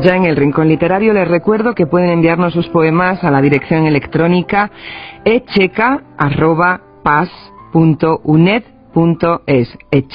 Ya en el Rincón Literario les recuerdo que pueden enviarnos sus poemas a la dirección electrónica echeca@pas.uned.es,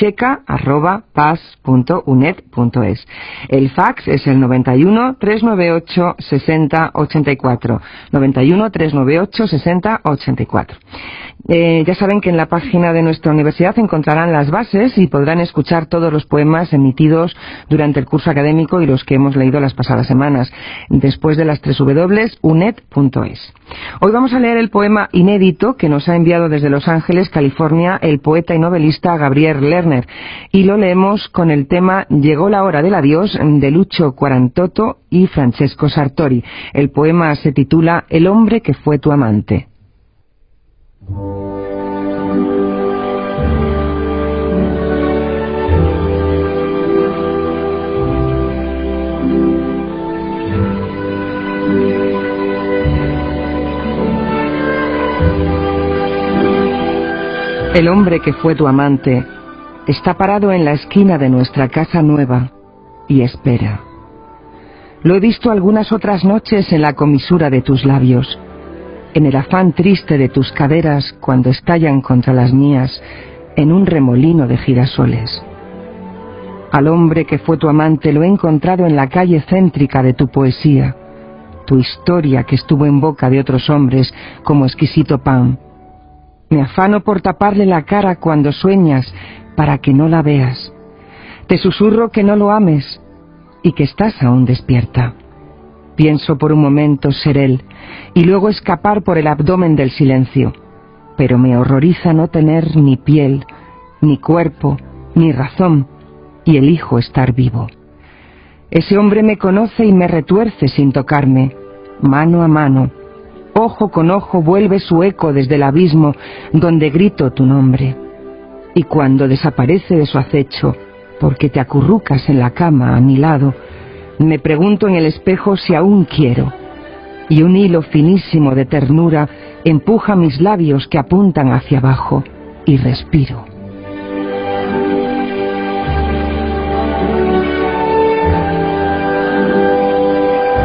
echeca@pas.uned.es. El fax es el 91 398 60 84, 91 398 60 84. Ya saben que en la página de nuestra universidad encontrarán las bases y podrán escuchar todos los poemas emitidos durante el curso académico y los que hemos leído las pasadas semanas, después de las www.uned.es. Hoy vamos a leer el poema inédito que nos ha enviado desde Los Ángeles, California, el poeta y novelista Gabriel Lerner, y lo leemos con el tema Llegó la hora del adiós, de Lucho Quarantotto y Francesco Sartori. El poema se titula El hombre que fue tu amante. El hombre que fue tu amante está parado en la esquina de nuestra casa nueva y espera. Lo he visto algunas otras noches en la comisura de tus labios, en el afán triste de tus caderas cuando estallan contra las mías en un remolino de girasoles. Al hombre que fue tu amante lo he encontrado en la calle céntrica de tu poesía, tu historia que estuvo en boca de otros hombres como exquisito pan. Me afano por taparle la cara cuando sueñas para que no la veas. Te susurro que no lo ames y que estás aún despierta. Pienso por un momento ser él y luego escapar por el abdomen del silencio, pero me horroriza no tener ni piel, ni cuerpo, ni razón, y elijo estar vivo. Ese hombre me conoce y me retuerce sin tocarme, mano a mano. Ojo con ojo vuelve su eco desde el abismo donde grito tu nombre. Y cuando desaparece de su acecho, porque te acurrucas en la cama a mi lado, me pregunto en el espejo si aún quiero, y un hilo finísimo de ternura empuja mis labios que apuntan hacia abajo, y respiro.